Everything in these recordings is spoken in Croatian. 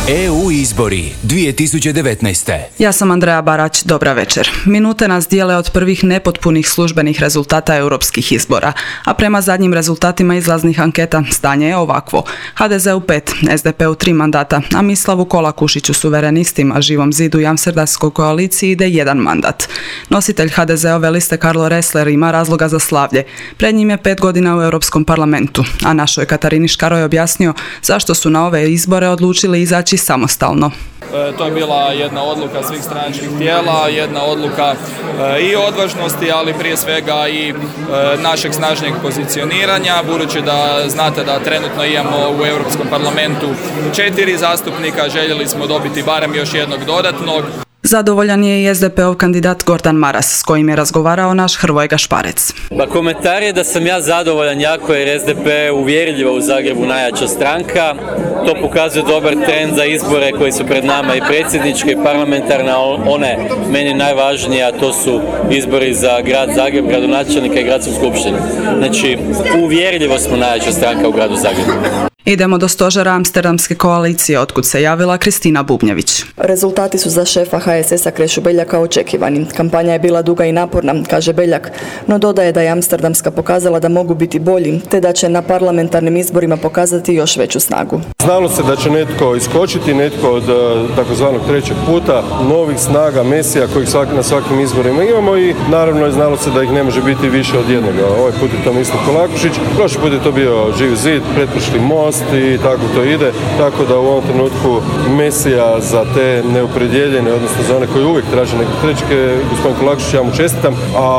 EU izbori 2019. Ja sam Andreja Barać, dobra večer. Minute nas dijele od prvih nepotpunih službenih rezultata europskih izbora, a prema zadnjim rezultatima izlaznih anketa stanje je ovakvo. HDZ-u 5, SDP-u 3 mandata, a Mislavu Kolakušiću, Suverenistima, Živom zidu i Amsterdamskoj koaliciji ide 1 mandat. Nositelj HDZ-ove liste Karlo Ressler ima razloga za slavlje. Pred njim je 5 godina u Europskom parlamentu, a našoj Katarini Škaroj objasnio zašto su na ove izbore odlučili izaći samostalno. To je bila jedna odluka svih stranačkih tijela, jedna odluka i odvažnosti, ali prije svega i našeg snažnijeg pozicioniranja, budući da znate da trenutno imamo u Europskom parlamentu 4 zastupnika, željeli smo dobiti barem još jednog dodatnog. Zadovoljan je i SDP-ov kandidat Gordan Maras, s kojim je razgovarao naš Hrvoje Gašparec. Pa komentar je da sam ja zadovoljan jako jer SDP je uvjerljivo u Zagrebu najjača stranka. To pokazuje dobar trend za izbore koji su pred nama i predsjedničke i parlamentarne, one meni najvažnije, a to su izbori za grad Zagreb, gradonačelnika i gradsku skupštinu. Znači, uvjerljivo smo najjača stranka u gradu Zagrebu. Idemo do stožera Amsterdamske koalicije, otkud se javila Kristina Bubnjević. Rezultati su za šefa HSS-a Krešu Beljaka očekivani. Kampanja je bila duga i naporna, kaže Beljak, no dodaje da je Amsterdamska pokazala da mogu biti bolji, te da će na parlamentarnim izborima pokazati još veću snagu. Znalo se da će netko iskočiti, netko od takozvanog trećeg puta, novih snaga, mesija kojih na svakim izborima imamo i naravno je znalo se da ih ne može biti više od jednoga. Ovaj put je to Mislav Kolakušić, prošli put je to bio Živi zid, pretprošli Most i tako to ide, tako da u ovom trenutku mesija za te neopredjeljene, odnosno za one koji uvijek traže neke trećke, gospodin Kolakušić, ja mu čestitam,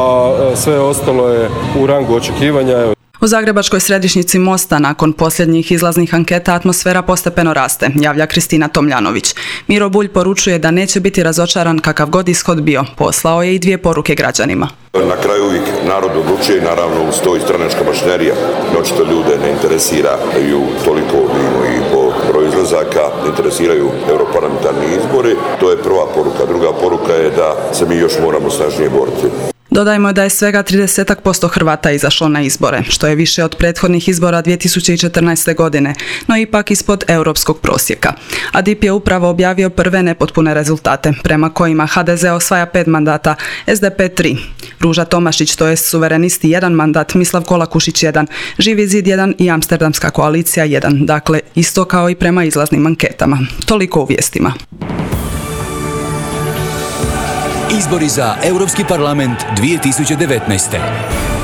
a sve ostalo je u rangu očekivanja. U zagrebačkoj središnjici Mosta nakon posljednjih izlaznih anketa atmosfera postepeno raste, javlja Kristina Tomljanović. Miro Bulj poručuje da neće biti razočaran kakav god ishod bio. Poslao je i 2 poruke građanima. Na kraju uvijek narod odlučuje, naravno uz to i stranačka mašinerija. Očito ljude ne interesiraju toliko i po broju izlazaka, ne interesiraju europarlamentarni izbori. To je prva poruka. Druga poruka je da se mi još moramo snažnije boriti. Dodajmo da je svega 30% Hrvata izašlo na izbore, što je više od prethodnih izbora 2014. godine, no ipak ispod europskog prosjeka. A DIP je upravo objavio prve nepotpune rezultate, prema kojima HDZ osvaja 5 mandata, SDP 3, Ruža Tomašić, to jest Suverenisti 1 mandat, Mislav Kolakušić 1, Živi zid 1 i Amsterdamska koalicija 1, dakle isto kao i prema izlaznim anketama. Toliko u vijestima. Izbori za Europski parlament 2019.